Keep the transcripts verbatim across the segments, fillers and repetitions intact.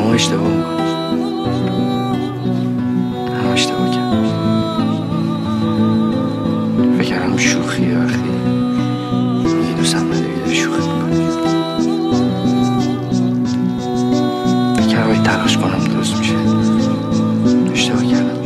همه اشتباه میکنی، همه اشتباه کردم. فکر کردم شوخیه وقتی میگی دوستم نداری داری شوخی میکنی. فکر کردم اگه تلاش کنم درست میشه. اشتباه کردم.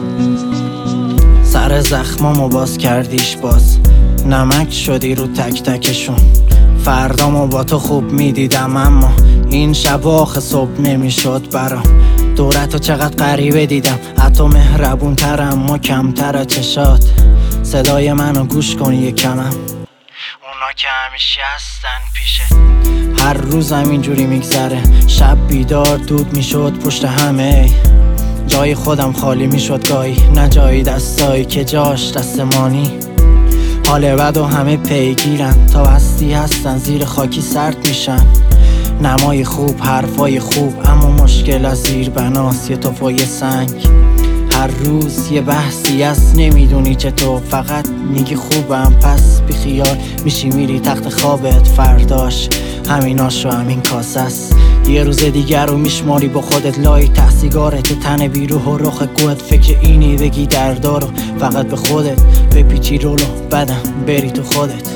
سر زخمامو باز کردیش، باز نمک شدی رو تک تکشون. فردامو با تو خوب میدیدم اما این شب آخه صبح نمیشد برام. دورتو چقدر غریبه دیدم، حتی مهربون تر اما کمتر چشات. صدای منو گوش کن یکمم، اونا که همیشه هستن پیشه. هر روزم اینجوری میگذره، شب بیدار دود میشد پشت همه. جای خودم خالی میشد گاهی، نه جایی دستایی که جاش دستمانی. حال بد و همه پیگیرن، تا هستی هستن زیر خاکی سرد میشن. نمای خوب، حرفای خوب، اما مشکل از زیر بناست یه توفای سنگ. هر روز یه بحثی است، نمیدونی چطور، فقط میگی خوبم پس بی خیال میشی میری تخت خوابت. فرداش همیناش و همین کاسه است. یه روز دیگر رو میشماری با خودت لای ته سیگارت، تن بیروح و رخ گوهت. فکر اینی بگی دردارو فقط به خودت بپیچی رولو، بعدم بری تو خودت.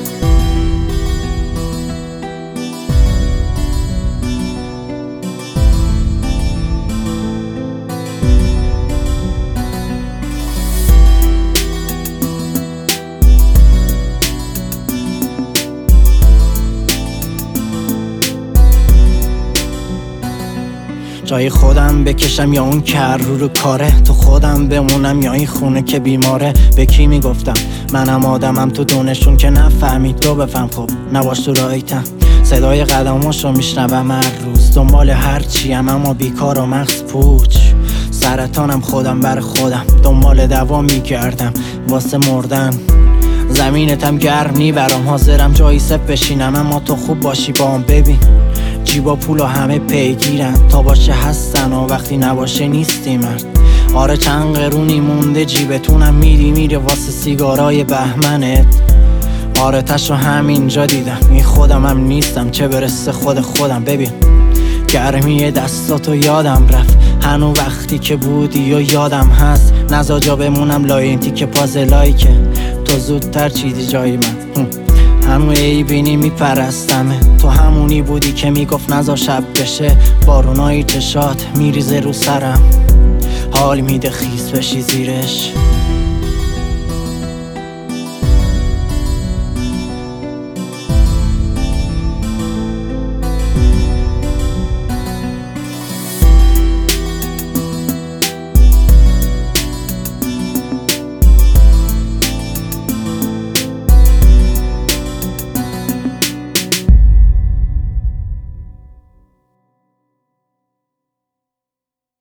جای خودم بکشم یا اون کر رو رو کاره، تو خودم بمونم یا این خونه که بیماره. به کی میگفتم منم آدمم، تو دونشون که نفهمید تو بفهم. خب نباش تو رایتم، صدای قدماشو میشنوم هر روز. دنبال هر چیم اما بیکار و مغز پوچ. سرطانم خودم بر خودم، دنبال دوا میگردم واسه مردن. زمینتم گرم نیبرم، حاضرم جایی سپ بشینم اما تو خوب باشی باهم. ببین جیبا پول و همه پیگیرن، تا باشه هستن و وقتی نباشه نیستی مرد. آره چند قرونی مونده جیبتونم، میری میره واسه سیگارای بهمنت. آره تشو همینجا دیدم، این خودم هم نیستم چه برسه خود خودم. ببین گرمی دستاتو یادم رفت، هنو وقتی که بودی و یادم هست. نزا جا بمونم لای این تیکه پازلایی که تو زودتر چیدی جای من. همون ایبینی میپرستمه، تو همونی بودی که میگفت نزا شب بشه. بارونایی چشات میریزه رو سرم، حال میده خیس بشی زیرش.